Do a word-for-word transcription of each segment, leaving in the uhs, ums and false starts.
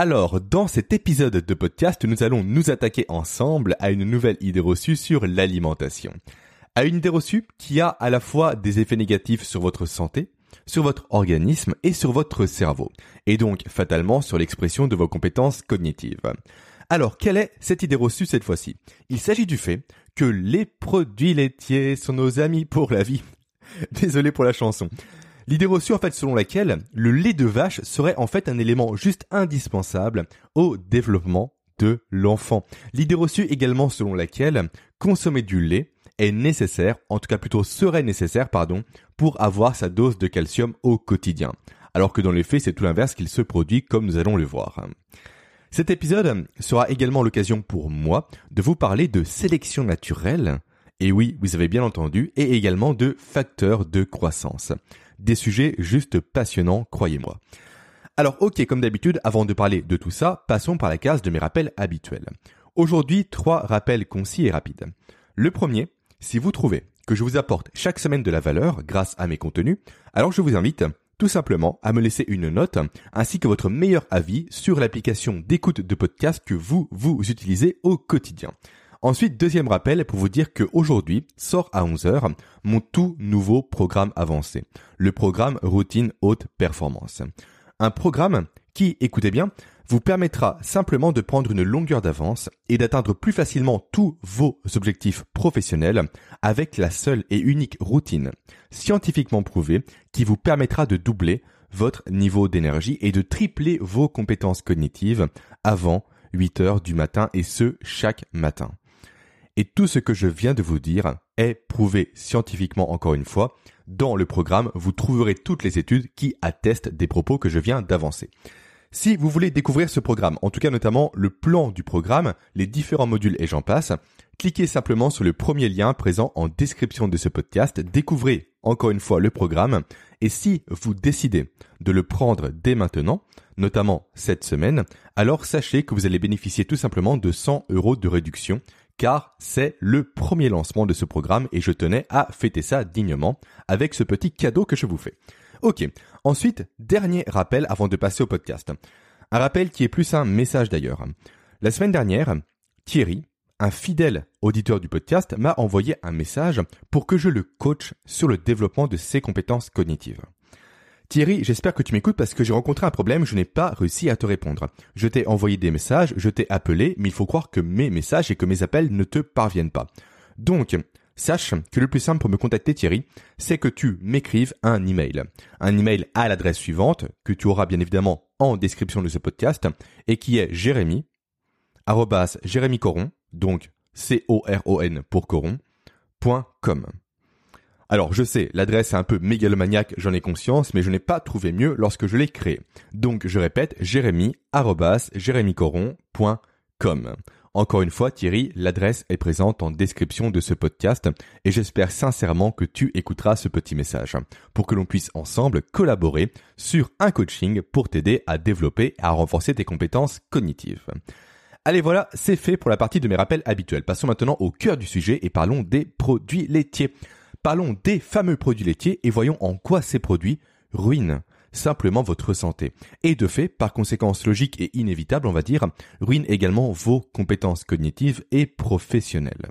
Alors, dans cet épisode de podcast, nous allons nous attaquer ensemble à une nouvelle idée reçue sur l'alimentation. À une idée reçue qui a à la fois des effets négatifs sur votre santé, sur votre organisme et sur votre cerveau, et donc fatalement sur l'expression de vos compétences cognitives. Alors, quelle est cette idée reçue cette fois-ci ? Il s'agit du fait que les produits laitiers sont nos amis pour la vie. Désolé pour la chanson. L'idée reçue en fait selon laquelle le lait de vache serait en fait un élément juste indispensable au développement de l'enfant. L'idée reçue également selon laquelle consommer du lait est nécessaire, en tout cas plutôt serait nécessaire, pardon, pour avoir sa dose de calcium au quotidien. Alors que dans les faits, c'est tout l'inverse qu'il se produit comme nous allons le voir. Cet épisode sera également l'occasion pour moi de vous parler de sélection naturelle, et oui, vous avez bien entendu, et également de facteurs de croissance. Des sujets juste passionnants, croyez-moi. Alors ok, comme d'habitude, avant de parler de tout ça, passons par la case de mes rappels habituels. Aujourd'hui, trois rappels concis et rapides. Le premier, si vous trouvez que je vous apporte chaque semaine de la valeur grâce à mes contenus, alors je vous invite tout simplement à me laisser une note ainsi que votre meilleur avis sur l'application d'écoute de podcast que vous, vous utilisez au quotidien. Ensuite, deuxième rappel pour vous dire qu'aujourd'hui sort à onze heures mon tout nouveau programme avancé, le programme Routine Haute Performance. Un programme qui, écoutez bien, vous permettra simplement de prendre une longueur d'avance et d'atteindre plus facilement tous vos objectifs professionnels avec la seule et unique routine scientifiquement prouvée qui vous permettra de doubler votre niveau d'énergie et de tripler vos compétences cognitives avant huit heures du matin et ce, chaque matin. Et tout ce que je viens de vous dire est prouvé scientifiquement encore une fois. Dans le programme, vous trouverez toutes les études qui attestent des propos que je viens d'avancer. Si vous voulez découvrir ce programme, en tout cas notamment le plan du programme, les différents modules et j'en passe, cliquez simplement sur le premier lien présent en description de ce podcast, découvrez encore une fois le programme et si vous décidez de le prendre dès maintenant, notamment cette semaine, alors sachez que vous allez bénéficier tout simplement de cent euros de réduction car c'est le premier lancement de ce programme et je tenais à fêter ça dignement avec ce petit cadeau que je vous fais. Ok, ensuite, dernier rappel avant de passer au podcast. Un rappel qui est plus un message d'ailleurs. La semaine dernière, Thierry, un fidèle auditeur du podcast, m'a envoyé un message pour que je le coach sur le développement de ses compétences cognitives. Thierry, j'espère que tu m'écoutes parce que j'ai rencontré un problème, je n'ai pas réussi à te répondre. Je t'ai envoyé des messages, je t'ai appelé, mais il faut croire que mes messages et que mes appels ne te parviennent pas. Donc, sache que le plus simple pour me contacter Thierry, c'est que tu m'écrives un email. Un email à l'adresse suivante, que tu auras bien évidemment en description de ce podcast, et qui est jérémy, arrobas jérémy coron, donc C O R O N pour coron, point com. Alors je sais, l'adresse est un peu mégalomaniaque, j'en ai conscience, mais je n'ai pas trouvé mieux lorsque je l'ai créée. Donc je répète, jérémy, arrobas jérémy coron point com. Encore une fois, Thierry, l'adresse est présente en description de ce podcast et j'espère sincèrement que tu écouteras ce petit message pour que l'on puisse ensemble collaborer sur un coaching pour t'aider à développer et à renforcer tes compétences cognitives. Allez voilà, c'est fait pour la partie de mes rappels habituels. Passons maintenant au cœur du sujet et parlons des produits laitiers. Parlons des fameux produits laitiers et voyons en quoi ces produits ruinent simplement votre santé. Et de fait, par conséquence logique et inévitable, on va dire, ruinent également vos compétences cognitives et professionnelles.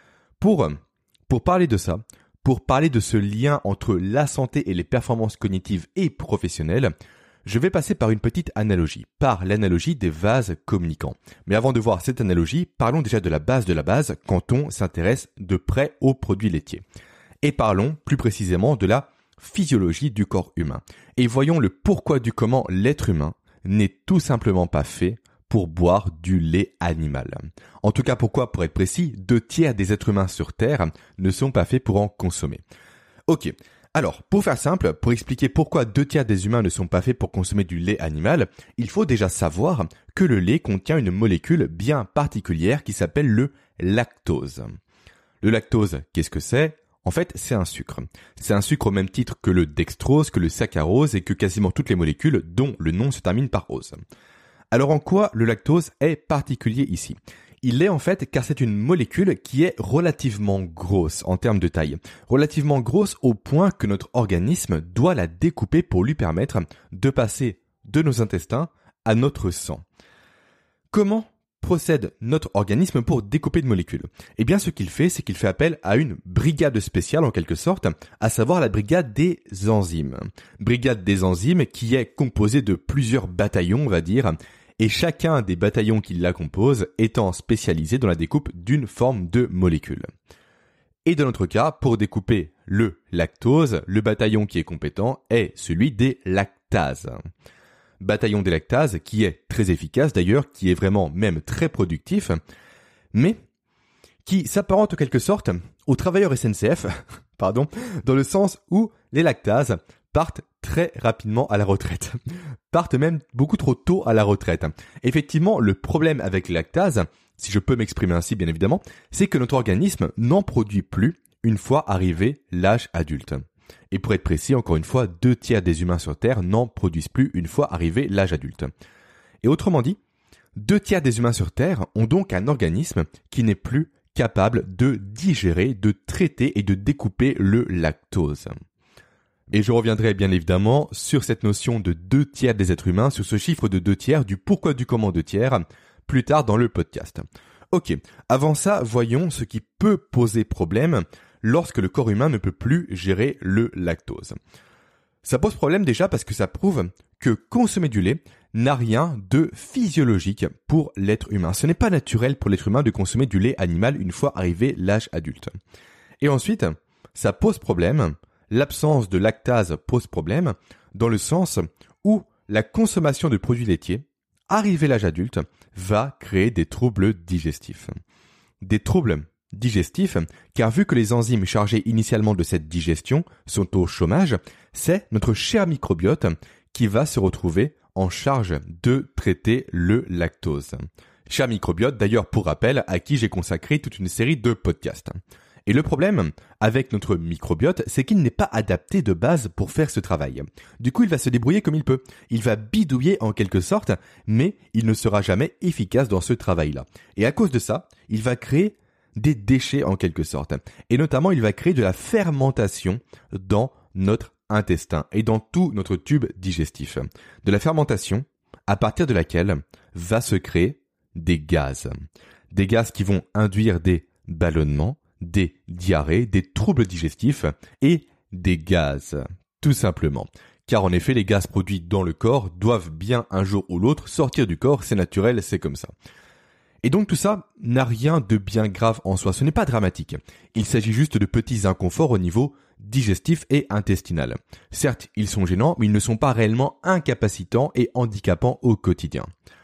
Pour, pour parler de ça, pour parler de ce lien entre la santé et les performances cognitives et professionnelles, je vais passer par une petite analogie, par l'analogie des vases communicants. Mais avant de voir cette analogie, parlons déjà de la base de la base quand on s'intéresse de près aux produits laitiers. Et parlons plus précisément de la physiologie du corps humain. Et voyons le pourquoi du comment l'être humain n'est tout simplement pas fait pour boire du lait animal. En tout cas, pourquoi, pour être précis, deux tiers des êtres humains sur Terre ne sont pas faits pour en consommer. Ok, alors pour faire simple, pour expliquer pourquoi deux tiers des humains ne sont pas faits pour consommer du lait animal, il faut déjà savoir que le lait contient une molécule bien particulière qui s'appelle le lactose. Le lactose, qu'est-ce que c'est ? En fait, c'est un sucre. C'est un sucre au même titre que le dextrose, que le saccharose et que quasiment toutes les molécules dont le nom se termine par ose. Alors en quoi le lactose est particulier ici ? Il l'est en fait car c'est une molécule qui est relativement grosse en termes de taille. Relativement grosse au point que notre organisme doit la découper pour lui permettre de passer de nos intestins à notre sang. Comment procède notre organisme pour découper de molécules? Eh bien, ce qu'il fait, c'est qu'il fait appel à une brigade spéciale en quelque sorte, à savoir la brigade des enzymes. Brigade des enzymes qui est composée de plusieurs bataillons, on va dire, et chacun des bataillons qui la composent étant spécialisé dans la découpe d'une forme de molécule. Et dans notre cas, pour découper le lactose, le bataillon qui est compétent est celui des lactases. Bataillon des lactases qui est très efficace d'ailleurs, qui est vraiment même très productif, mais qui s'apparente en quelque sorte aux travailleurs S N C F, pardon, dans le sens où les lactases partent très rapidement à la retraite, partent même beaucoup trop tôt à la retraite. Effectivement, le problème avec les lactases, si je peux m'exprimer ainsi bien évidemment, c'est que notre organisme n'en produit plus une fois arrivé l'âge adulte. Et pour être précis, encore une fois, deux tiers des humains sur Terre n'en produisent plus une fois arrivé l'âge adulte. Et autrement dit, deux tiers des humains sur Terre ont donc un organisme qui n'est plus capable de digérer, de traiter et de découper le lactose. Et je reviendrai bien évidemment sur cette notion de deux tiers des êtres humains, sur ce chiffre de deux tiers, du pourquoi du comment deux tiers, plus tard dans le podcast. Ok, avant ça, voyons ce qui peut poser problème lorsque le corps humain ne peut plus gérer le lactose. Ça pose problème déjà parce que ça prouve que consommer du lait n'a rien de physiologique pour l'être humain. Ce n'est pas naturel pour l'être humain de consommer du lait animal une fois arrivé l'âge adulte. Et ensuite, ça pose problème, l'absence de lactase pose problème, dans le sens où la consommation de produits laitiers, arrivé l'âge adulte, va créer des troubles digestifs. Des troubles digestif, car vu que les enzymes chargées initialement de cette digestion sont au chômage, c'est notre cher microbiote qui va se retrouver en charge de traiter le lactose. Cher microbiote, d'ailleurs pour rappel, à qui j'ai consacré toute une série de podcasts. Et le problème avec notre microbiote, c'est qu'il n'est pas adapté de base pour faire ce travail. Du coup, il va se débrouiller comme il peut. Il va bidouiller en quelque sorte, mais il ne sera jamais efficace dans ce travail-là. Et à cause de ça, il va créer des déchets en quelque sorte. Et notamment, il va créer de la fermentation dans notre intestin et dans tout notre tube digestif. De la fermentation à partir de laquelle va se créer des gaz. Des gaz qui vont induire des ballonnements, des diarrhées, des troubles digestifs et des gaz, tout simplement. Car en effet, les gaz produits dans le corps doivent bien un jour ou l'autre sortir du corps, c'est naturel, c'est comme ça. Et donc tout ça n'a rien de bien grave en soi, ce n'est pas dramatique. Il s'agit juste de petits inconforts au niveau digestif et intestinal. Certes, ils sont gênants, mais ils ne sont pas réellement incapacitants et handicapants au quotidien.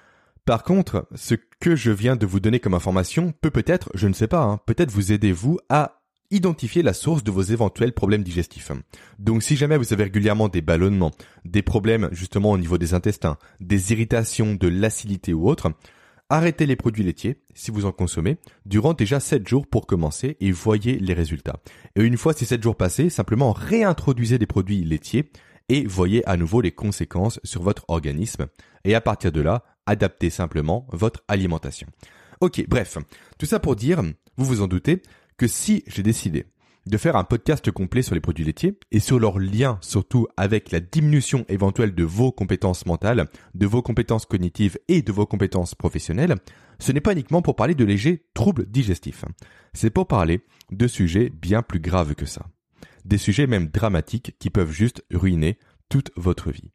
Par contre, ce que je viens de vous donner comme information peut peut-être, je ne sais pas, hein, peut-être vous aider vous à identifier la source de vos éventuels problèmes digestifs. Donc si jamais vous avez régulièrement des ballonnements, des problèmes justement au niveau des intestins, des irritations, de l'acidité ou autre, arrêtez les produits laitiers, si vous en consommez, durant déjà sept jours pour commencer et voyez les résultats. Et une fois ces sept jours passés, simplement réintroduisez des produits laitiers et voyez à nouveau les conséquences sur votre organisme. Et à partir de là, adaptez simplement votre alimentation. Ok, bref, tout ça pour dire, vous vous en doutez, que si j'ai décidé de faire un podcast complet sur les produits laitiers et sur leur lien surtout avec la diminution éventuelle de vos compétences mentales, de vos compétences cognitives et de vos compétences professionnelles, ce n'est pas uniquement pour parler de légers troubles digestifs. C'est pour parler de sujets bien plus graves que ça. Des sujets même dramatiques qui peuvent juste ruiner toute votre vie.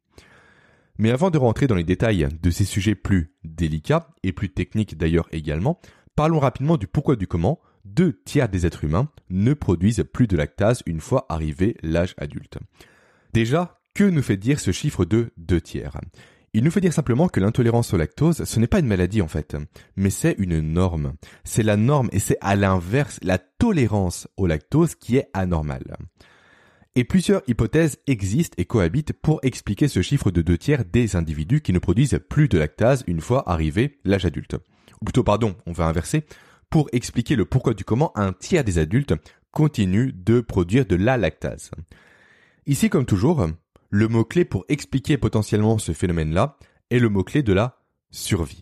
Mais avant de rentrer dans les détails de ces sujets plus délicats et plus techniques d'ailleurs également, parlons rapidement du pourquoi du comment. Deux tiers des êtres humains ne produisent plus de lactase une fois arrivé l'âge adulte. Déjà, que nous fait dire ce chiffre de deux tiers ? Il nous fait dire simplement que l'intolérance au lactose, ce n'est pas une maladie en fait, mais c'est une norme. C'est la norme et c'est à l'inverse la tolérance au lactose qui est anormale. Et plusieurs hypothèses existent et cohabitent pour expliquer ce chiffre de deux tiers des individus qui ne produisent plus de lactase une fois arrivé l'âge adulte. Ou plutôt, pardon, on va inverser. Pour expliquer le pourquoi du comment, un tiers des adultes continuent de produire de la lactase. Ici, comme toujours, le mot-clé pour expliquer potentiellement ce phénomène-là est le mot-clé de la survie.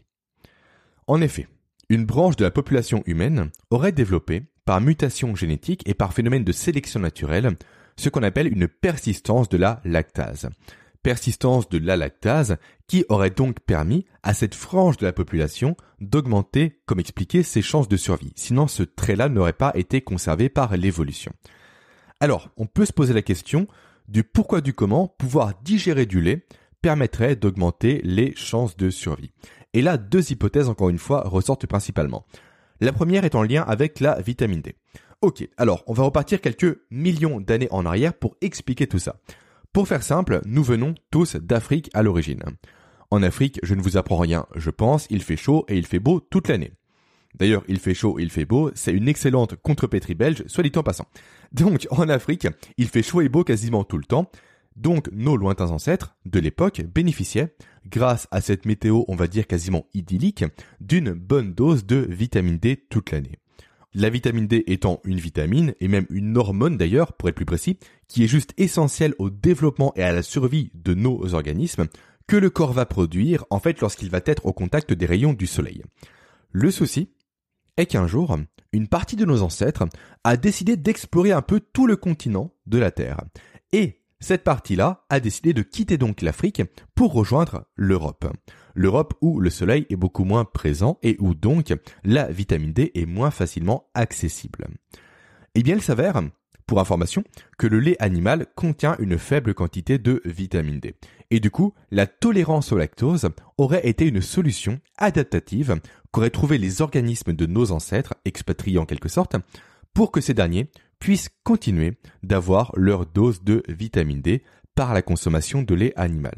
En effet, une branche de la population humaine aurait développé, par mutation génétique et par phénomène de sélection naturelle, ce qu'on appelle une persistance de la lactase. Persistance de la lactase qui aurait donc permis à cette frange de la population d'augmenter, comme expliqué, ses chances de survie. Sinon, ce trait-là n'aurait pas été conservé par l'évolution. Alors, on peut se poser la question du pourquoi du comment pouvoir digérer du lait permettrait d'augmenter les chances de survie. Et là, deux hypothèses, encore une fois, ressortent principalement. La première est en lien avec la vitamine D. Ok, alors on va repartir quelques millions d'années en arrière pour expliquer tout ça. Pour faire simple, nous venons tous d'Afrique à l'origine. En Afrique, je ne vous apprends rien, je pense, il fait chaud et il fait beau toute l'année. D'ailleurs, il fait chaud et il fait beau, c'est une excellente contrepétrie belge, soit dit en passant. Donc, en Afrique, il fait chaud et beau quasiment tout le temps. Donc, nos lointains ancêtres de l'époque bénéficiaient, grâce à cette météo, on va dire quasiment idyllique, d'une bonne dose de vitamine D toute l'année. La vitamine D étant une vitamine, et même une hormone d'ailleurs, pour être plus précis, qui est juste essentielle au développement et à la survie de nos organismes, que le corps va produire, en fait, lorsqu'il va être au contact des rayons du soleil. Le souci est qu'un jour, une partie de nos ancêtres a décidé d'explorer un peu tout le continent de la Terre. Et cette partie-là a décidé de quitter donc l'Afrique pour rejoindre l'Europe. L'Europe où le soleil est beaucoup moins présent et où donc la vitamine D est moins facilement accessible. Eh bien, il s'avère, pour information, que le lait animal contient une faible quantité de vitamine D. Et du coup, la tolérance au lactose aurait été une solution adaptative qu'auraient trouvé les organismes de nos ancêtres, expatriés en quelque sorte, pour que ces derniers puissent continuer d'avoir leur dose de vitamine D par la consommation de lait animal.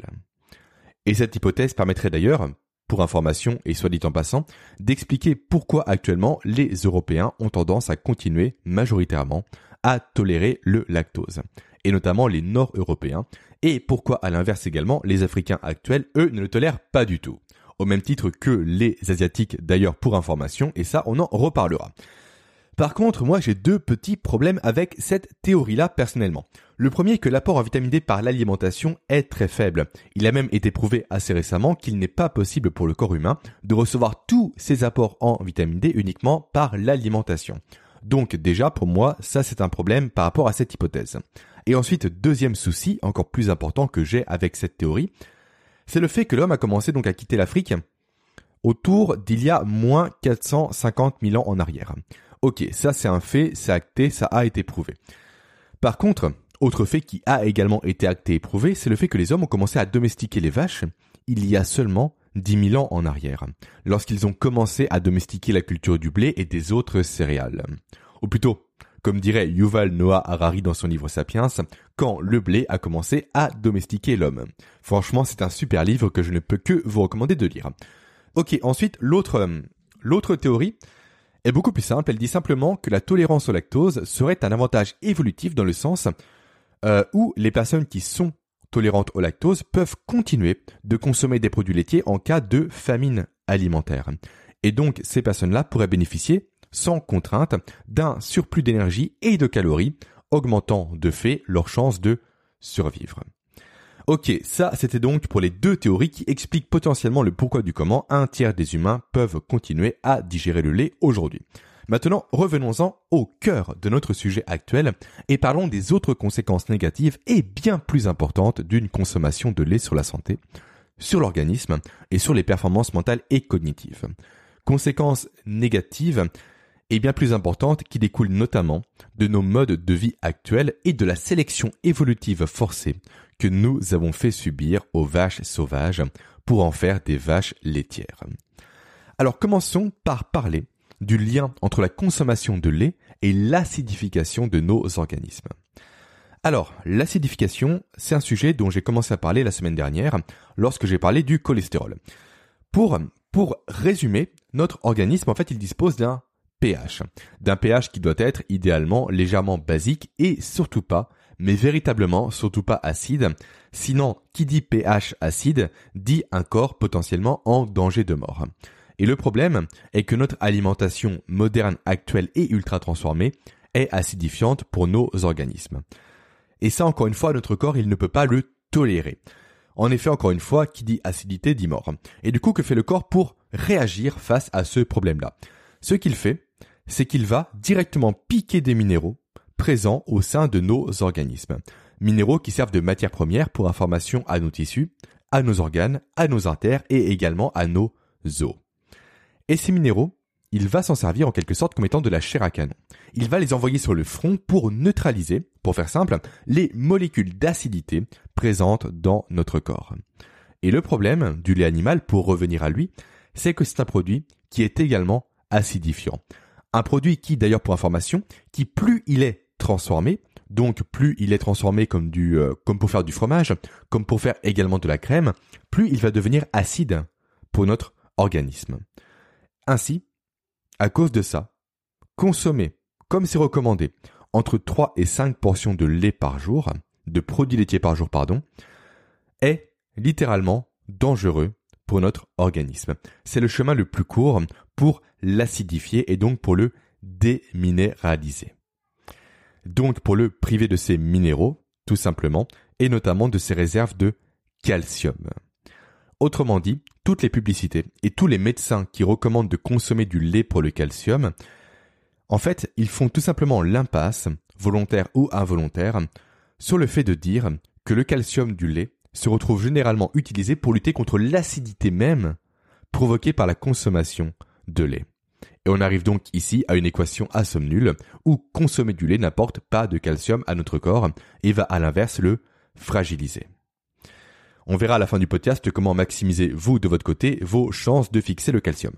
Et cette hypothèse permettrait d'ailleurs, pour information et soit dit en passant, d'expliquer pourquoi actuellement les Européens ont tendance à continuer majoritairement à tolérer le lactose, et notamment les Nord-Européens, et pourquoi à l'inverse également les Africains actuels, eux, ne le tolèrent pas du tout, au même titre que les Asiatiques d'ailleurs pour information, et ça on en reparlera. Par contre, moi j'ai deux petits problèmes avec cette théorie-là personnellement. Le premier est que l'apport en vitamine D par l'alimentation est très faible. Il a même été prouvé assez récemment qu'il n'est pas possible pour le corps humain de recevoir tous ces apports en vitamine D uniquement par l'alimentation. Donc déjà pour moi, ça c'est un problème par rapport à cette hypothèse. Et ensuite, deuxième souci, encore plus important que j'ai avec cette théorie, c'est le fait que l'homme a commencé donc à quitter l'Afrique autour d'il y a moins quatre cent cinquante mille ans en arrière. Ok, ça c'est un fait, c'est acté, ça a été prouvé. Par contre, autre fait qui a également été acté et prouvé, c'est le fait que les hommes ont commencé à domestiquer les vaches il y a seulement dix mille ans en arrière, lorsqu'ils ont commencé à domestiquer la culture du blé et des autres céréales. Ou plutôt, comme dirait Yuval Noah Harari dans son livre Sapiens, quand le blé a commencé à domestiquer l'homme. Franchement, c'est un super livre que je ne peux que vous recommander de lire. Ok, ensuite, l'autre, l'autre théorie est beaucoup plus simple. Elle dit simplement que la tolérance au lactose serait un avantage évolutif dans le sens euh, où les personnes qui sont tolérantes au lactose peuvent continuer de consommer des produits laitiers en cas de famine alimentaire. Et donc, ces personnes-là pourraient bénéficier, sans contrainte, d'un surplus d'énergie et de calories, augmentant de fait leurs chances de survivre. Ok, ça c'était donc pour les deux théories qui expliquent potentiellement le pourquoi du comment un tiers des humains peuvent continuer à digérer le lait aujourd'hui. Maintenant, revenons-en au cœur de notre sujet actuel et parlons des autres conséquences négatives et bien plus importantes d'une consommation de lait sur la santé, sur l'organisme et sur les performances mentales et cognitives. Conséquences négatives et bien plus importantes qui découlent notamment de nos modes de vie actuels et de la sélection évolutive forcée que nous avons fait subir aux vaches sauvages pour en faire des vaches laitières. Alors commençons par parler du lien entre la consommation de lait et l'acidification de nos organismes. Alors, l'acidification, c'est un sujet dont j'ai commencé à parler la semaine dernière lorsque j'ai parlé du cholestérol. Pour, pour résumer, notre organisme, en fait, il dispose d'un pH, d'un pH qui doit être idéalement légèrement basique et surtout pas, mais véritablement surtout pas acide. Sinon, qui dit pH acide dit un corps potentiellement en danger de mort. Et le problème est que notre alimentation moderne, actuelle et ultra transformée est acidifiante pour nos organismes. Et ça, encore une fois, notre corps, il ne peut pas le tolérer. En effet, encore une fois, qui dit acidité dit mort. Et du coup, que fait le corps pour réagir face à ce problème-là ? Ce qu'il fait, c'est qu'il va directement piquer des minéraux présents au sein de nos organismes. Minéraux qui servent de matière première pour information à nos tissus à nos organes, à nos artères et également à nos os. Et ces minéraux, il va s'en servir en quelque sorte comme étant de la chair à canon. Il va les envoyer sur le front pour neutraliser, pour faire simple, les molécules d'acidité présentes dans notre corps. Et le problème du lait animal, pour revenir à lui, c'est que c'est un produit qui est également acidifiant. Un produit qui, d'ailleurs pour information, qui plus il est transformé, donc plus il est transformé comme, du, euh, comme pour faire du fromage, comme pour faire également de la crème, plus il va devenir acide pour notre organisme. Ainsi, à cause de ça, consommer, comme c'est recommandé, entre trois et cinq portions de lait par jour, de produits laitiers par jour, pardon, est littéralement dangereux pour notre organisme. C'est le chemin le plus court pour l'acidifier et donc pour le déminéraliser. Donc pour le priver de ses minéraux, tout simplement, et notamment de ses réserves de calcium. Autrement dit, toutes les publicités et tous les médecins qui recommandent de consommer du lait pour le calcium, en fait, ils font tout simplement l'impasse, volontaire ou involontaire, sur le fait de dire que le calcium du lait se retrouve généralement utilisé pour lutter contre l'acidité même provoquée par la consommation de lait. Et on arrive donc ici à une équation à somme nulle où consommer du lait n'apporte pas de calcium à notre corps et va à l'inverse le fragiliser. On verra à la fin du podcast comment maximiser, vous, de votre côté, vos chances de fixer le calcium.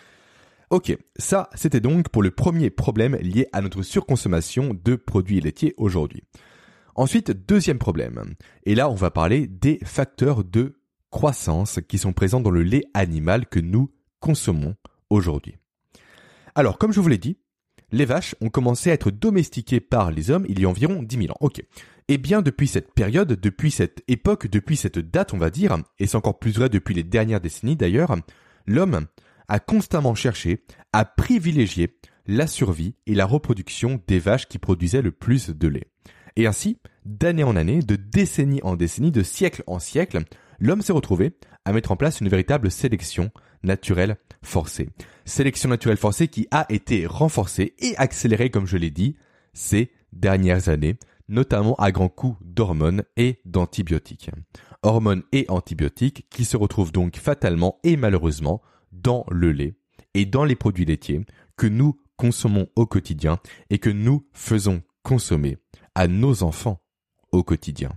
Ok, ça, c'était donc pour le premier problème lié à notre surconsommation de produits laitiers aujourd'hui. Ensuite, deuxième problème. Et là, on va parler des facteurs de croissance qui sont présents dans le lait animal que nous consommons aujourd'hui. Alors, comme je vous l'ai dit, les vaches ont commencé à être domestiquées par les hommes il y a environ dix mille ans. Ok. Et bien depuis cette période, depuis cette époque, depuis cette date, on va dire, et c'est encore plus vrai depuis les dernières décennies d'ailleurs, l'homme a constamment cherché à privilégier la survie et la reproduction des vaches qui produisaient le plus de lait. Et ainsi, d'année en année, de décennie en décennie, de siècle en siècle, l'homme s'est retrouvé à mettre en place une véritable sélection naturelle forcée. Sélection naturelle forcée qui a été renforcée et accélérée, comme je l'ai dit, ces dernières années, notamment à grands coups d'hormones et d'antibiotiques. Hormones et antibiotiques qui se retrouvent donc fatalement et malheureusement dans le lait et dans les produits laitiers que nous consommons au quotidien et que nous faisons consommer à nos enfants au quotidien.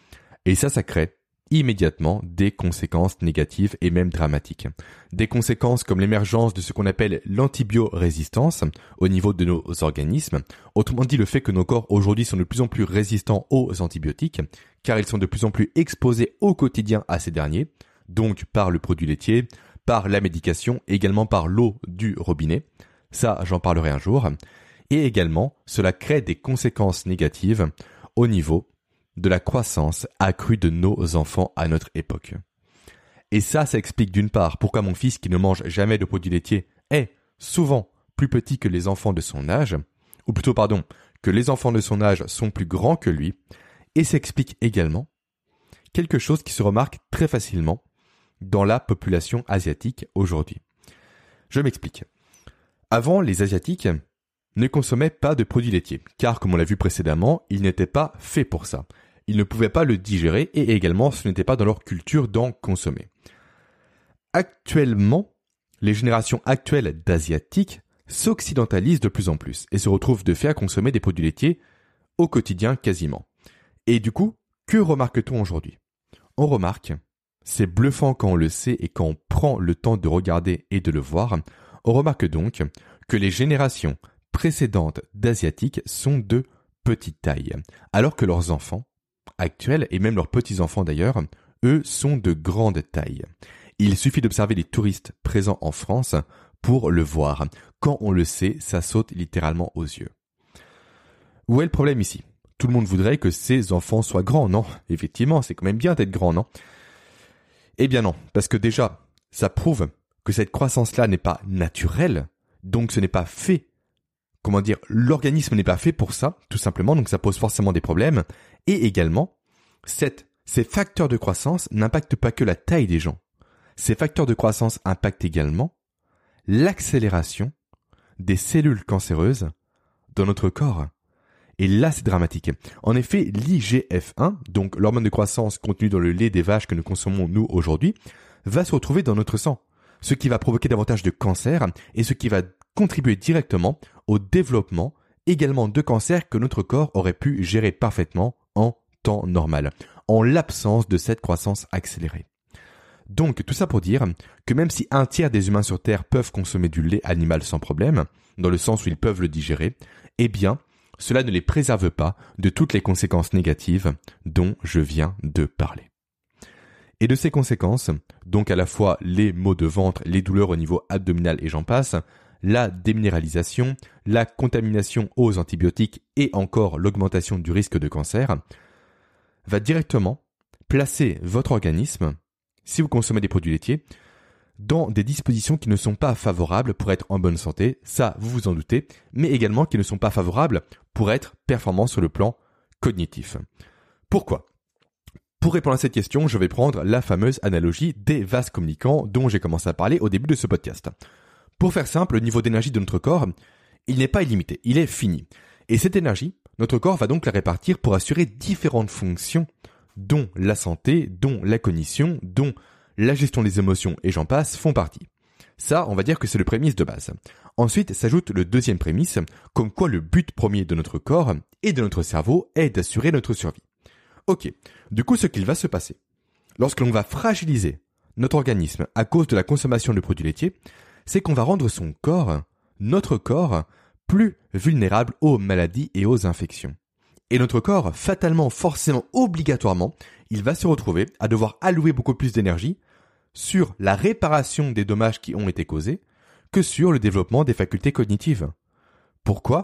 Et ça, ça crée immédiatement des conséquences négatives et même dramatiques. Des conséquences comme l'émergence de ce qu'on appelle l'antibiorésistance au niveau de nos organismes, autrement dit le fait que nos corps aujourd'hui sont de plus en plus résistants aux antibiotiques, car ils sont de plus en plus exposés au quotidien à ces derniers, donc par le produit laitier, par la médication, également par l'eau du robinet. Ça, j'en parlerai un jour. Et également, cela crée des conséquences négatives au niveau de la croissance accrue de nos enfants à notre époque. Et ça, ça explique d'une part pourquoi mon fils qui ne mange jamais de produits laitiers est souvent plus petit que les enfants de son âge, ou plutôt pardon, que les enfants de son âge sont plus grands que lui, et ça explique également quelque chose qui se remarque très facilement dans la population asiatique aujourd'hui. Je m'explique. Avant, les Asiatiques ne consommaient pas de produits laitiers, car comme on l'a vu précédemment, ils n'étaient pas faits pour ça. Ils ne pouvaient pas le digérer et également ce n'était pas dans leur culture d'en consommer. Actuellement, les générations actuelles d'Asiatiques s'occidentalisent de plus en plus et se retrouvent de fait à consommer des produits laitiers au quotidien quasiment. Et du coup, que remarque-t-on aujourd'hui ? On remarque, c'est bluffant quand on le sait et quand on prend le temps de regarder et de le voir, on remarque donc que les générations précédentes d'Asiatiques sont de petite taille, alors que leurs enfants actuels, et même leurs petits-enfants d'ailleurs, eux sont de grande taille. Il suffit d'observer les touristes présents en France pour le voir. Quand on le sait, ça saute littéralement aux yeux. Où est le problème ici ? Tout le monde voudrait que ses enfants soient grands, non ? Effectivement, c'est quand même bien d'être grand, non ? Eh bien non, parce que déjà, ça prouve que cette croissance-là n'est pas naturelle, donc ce n'est pas fait. Comment dire, l'organisme n'est pas fait pour ça, tout simplement, donc ça pose forcément des problèmes. Et également, cette, ces facteurs de croissance n'impactent pas que la taille des gens. Ces facteurs de croissance impactent également l'accélération des cellules cancéreuses dans notre corps. Et là, c'est dramatique. En effet, l'I G F un, donc l'hormone de croissance contenue dans le lait des vaches que nous consommons nous aujourd'hui, va se retrouver dans notre sang, ce qui va provoquer davantage de cancers et ce qui va contribuer directement au développement également de cancers que notre corps aurait pu gérer parfaitement en temps normal, en l'absence de cette croissance accélérée. Donc, tout ça pour dire que même si un tiers des humains sur Terre peuvent consommer du lait animal sans problème, dans le sens où ils peuvent le digérer, eh bien, cela ne les préserve pas de toutes les conséquences négatives dont je viens de parler. Et de ces conséquences, donc à la fois les maux de ventre, les douleurs au niveau abdominal et j'en passe, la déminéralisation, la contamination aux antibiotiques et encore l'augmentation du risque de cancer, va directement placer votre organisme, si vous consommez des produits laitiers, dans des dispositions qui ne sont pas favorables pour être en bonne santé, ça vous vous en doutez, mais également qui ne sont pas favorables pour être performant sur le plan cognitif. Pourquoi ? Pour répondre à cette question, je vais prendre la fameuse analogie des vases communicants dont j'ai commencé à parler au début de ce podcast. Pour faire simple, le niveau d'énergie de notre corps, il n'est pas illimité, il est fini. Et cette énergie, notre corps va donc la répartir pour assurer différentes fonctions, dont la santé, dont la cognition, dont la gestion des émotions et j'en passe font partie. Ça, on va dire que c'est le prémisse de base. Ensuite s'ajoute le deuxième prémisse, comme quoi le but premier de notre corps et de notre cerveau est d'assurer notre survie. Ok, du coup ce qu'il va se passer, lorsque l'on va fragiliser notre organisme à cause de la consommation de produits laitiers, c'est qu'on va rendre son corps, notre corps, plus vulnérable aux maladies et aux infections. Et notre corps, fatalement, forcément, obligatoirement, il va se retrouver à devoir allouer beaucoup plus d'énergie sur la réparation des dommages qui ont été causés que sur le développement des facultés cognitives. Pourquoi ?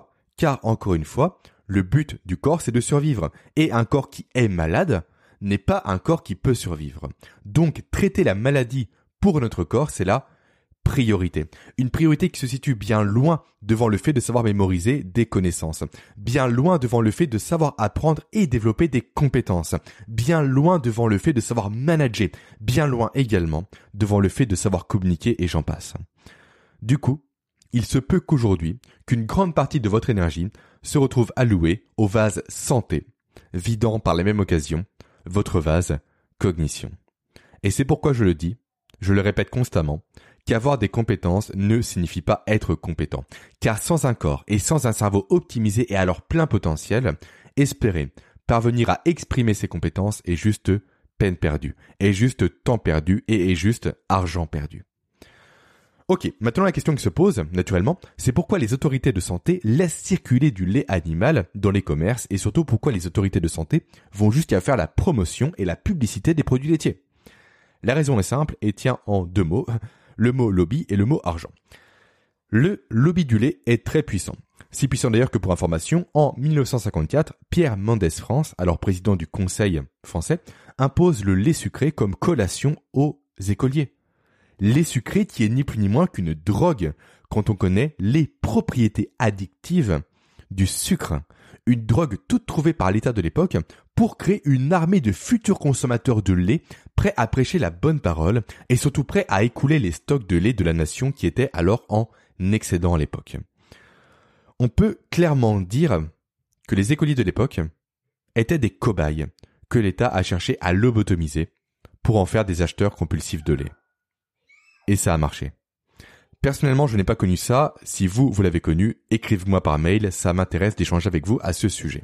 Car, encore une fois, le but du corps, c'est de survivre. Et un corps qui est malade n'est pas un corps qui peut survivre. Donc, traiter la maladie pour notre corps, c'est la priorité. Une priorité qui se situe bien loin devant le fait de savoir mémoriser des connaissances, bien loin devant le fait de savoir apprendre et développer des compétences, bien loin devant le fait de savoir manager, bien loin également devant le fait de savoir communiquer et j'en passe. Du coup, il se peut qu'aujourd'hui, qu'une grande partie de votre énergie se retrouve allouée au vase santé, vidant par la même occasion votre vase cognition. Et c'est pourquoi je le dis, je le répète constamment, qu'avoir des compétences ne signifie pas être compétent. Car sans un corps et sans un cerveau optimisé et à leur plein potentiel, espérer parvenir à exprimer ses compétences est juste peine perdue, est juste temps perdu et est juste argent perdu. Ok, maintenant la question qui se pose, naturellement, c'est pourquoi les autorités de santé laissent circuler du lait animal dans les commerces et surtout pourquoi les autorités de santé vont jusqu'à faire la promotion et la publicité des produits laitiers. La raison est simple et tient en deux mots, le mot lobby et le mot argent. Le lobby du lait est très puissant. Si puissant d'ailleurs que pour information, en mille neuf cent cinquante-quatre, Pierre Mendès France, alors président du Conseil français, impose le lait sucré comme collation aux écoliers. Lait sucré qui est ni plus ni moins qu'une drogue quand on connaît les propriétés addictives du sucre. Une drogue toute trouvée par l'État de l'époque pour créer une armée de futurs consommateurs de lait prêts à prêcher la bonne parole et surtout prêts à écouler les stocks de lait de la nation qui étaient alors en excédent à l'époque. On peut clairement dire que les écoliers de l'époque étaient des cobayes que l'État a cherché à lobotomiser pour en faire des acheteurs compulsifs de lait. Et ça a marché. Personnellement, je n'ai pas connu ça. Si vous, vous l'avez connu, écrivez-moi par mail. Ça m'intéresse d'échanger avec vous à ce sujet.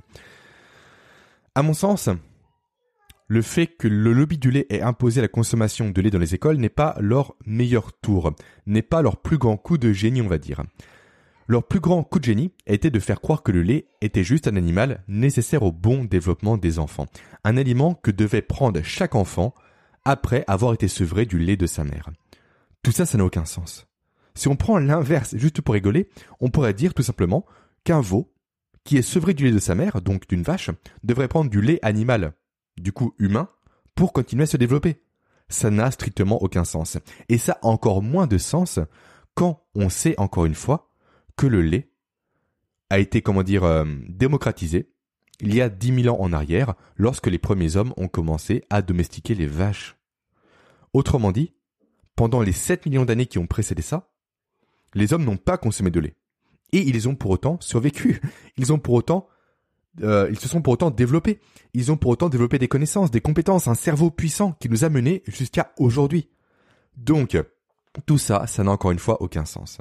À mon sens, le fait que le lobby du lait ait imposé la consommation de lait dans les écoles n'est pas leur meilleur tour, n'est pas leur plus grand coup de génie, on va dire. Leur plus grand coup de génie était de faire croire que le lait était juste un animal nécessaire au bon développement des enfants. Un aliment que devait prendre chaque enfant après avoir été sevré du lait de sa mère. Tout ça, ça n'a aucun sens. Si on prend l'inverse, juste pour rigoler, on pourrait dire tout simplement qu'un veau, qui est sevré du lait de sa mère, donc d'une vache, devrait prendre du lait animal, du coup humain, pour continuer à se développer. Ça n'a strictement aucun sens. Et ça a encore moins de sens quand on sait, encore une fois, que le lait a été, comment dire, euh, démocratisé il y a dix mille ans en arrière, lorsque les premiers hommes ont commencé à domestiquer les vaches. Autrement dit, pendant les sept millions d'années qui ont précédé ça, les hommes n'ont pas consommé de lait. Et ils ont pour autant survécu. Ils ont pour autant euh, ils se sont pour autant développés. Ils ont pour autant développé des connaissances, des compétences, un cerveau puissant qui nous a menés jusqu'à aujourd'hui. Donc, tout ça, ça n'a encore une fois aucun sens.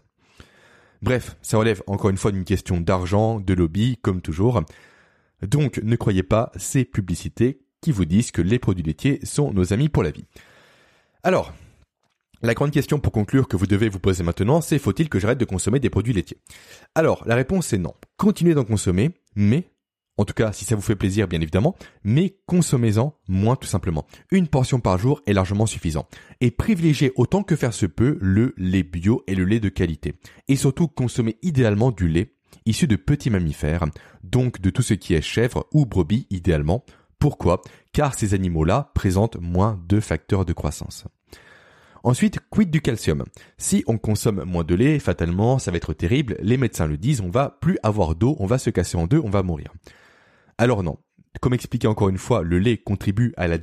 Bref, ça relève encore une fois d'une question d'argent, de lobby, comme toujours. Donc, ne croyez pas ces publicités qui vous disent que les produits laitiers sont nos amis pour la vie. Alors, la grande question pour conclure que vous devez vous poser maintenant, c'est faut-il que j'arrête de consommer des produits laitiers ? Alors, la réponse est non. Continuez d'en consommer, mais, en tout cas si ça vous fait plaisir bien évidemment, mais consommez-en moins tout simplement. Une portion par jour est largement suffisant. Et privilégiez autant que faire se peut le lait bio et le lait de qualité. Et surtout, consommez idéalement du lait issu de petits mammifères, donc de tout ce qui est chèvre ou brebis idéalement. Pourquoi ? Car ces animaux-là présentent moins de facteurs de croissance. Ensuite, quid du calcium ? Si on consomme moins de lait, fatalement, ça va être terrible. Les médecins le disent, on va plus avoir d'eau, on va se casser en deux, on va mourir. Alors non. Comme expliqué encore une fois, le lait contribue à la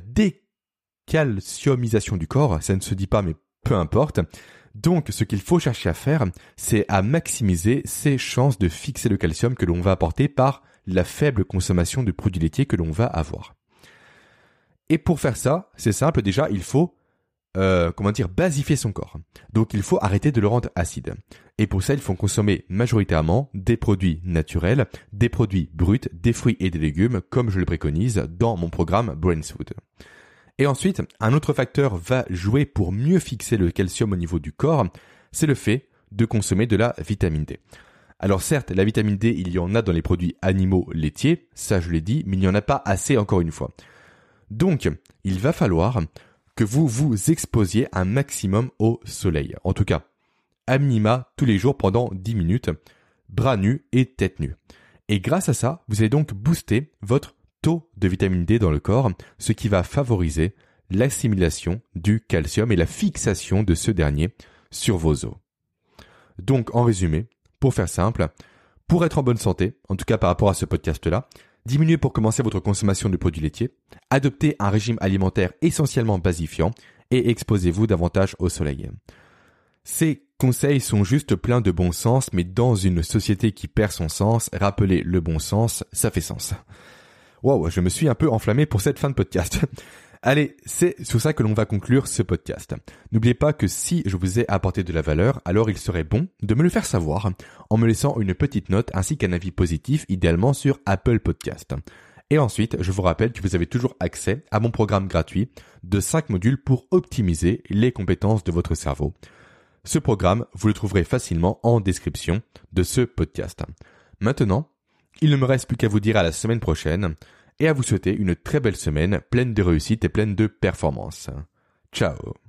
décalciumisation du corps. Ça ne se dit pas, mais peu importe. Donc, ce qu'il faut chercher à faire, c'est à maximiser ses chances de fixer le calcium que l'on va apporter par la faible consommation de produits laitiers que l'on va avoir. Et pour faire ça, c'est simple, déjà, il faut Euh, comment dire, basifier son corps. Donc il faut arrêter de le rendre acide. Et pour ça, il faut consommer majoritairement des produits naturels, des produits bruts, des fruits et des légumes, comme je le préconise dans mon programme Brain Food. Et ensuite, un autre facteur va jouer pour mieux fixer le calcium au niveau du corps, c'est le fait de consommer de la vitamine D. Alors certes, la vitamine D, il y en a dans les produits animaux laitiers, ça je l'ai dit, mais il n'y en a pas assez encore une fois. Donc, il va falloir que vous vous exposiez un maximum au soleil. En tout cas, à minima tous les jours pendant dix minutes, bras nus et tête nue. Et grâce à ça, vous allez donc booster votre taux de vitamine D dans le corps, ce qui va favoriser l'assimilation du calcium et la fixation de ce dernier sur vos os. Donc, en résumé, pour faire simple, pour être en bonne santé, en tout cas par rapport à ce podcast-là, diminuez pour commencer votre consommation de produits laitiers, adoptez un régime alimentaire essentiellement basifiant et exposez-vous davantage au soleil. Ces conseils sont juste pleins de bon sens, mais dans une société qui perd son sens, rappelez le bon sens, ça fait sens. Wow, je me suis un peu enflammé pour cette fin de podcast. Allez, c'est sur ça que l'on va conclure ce podcast. N'oubliez pas que si je vous ai apporté de la valeur, alors il serait bon de me le faire savoir en me laissant une petite note ainsi qu'un avis positif, idéalement sur Apple Podcast. Et ensuite, je vous rappelle que vous avez toujours accès à mon programme gratuit de cinq modules pour optimiser les compétences de votre cerveau. Ce programme, vous le trouverez facilement en description de ce podcast. Maintenant, il ne me reste plus qu'à vous dire à la semaine prochaine et à vous souhaiter une très belle semaine pleine de réussite et pleine de performance. Ciao.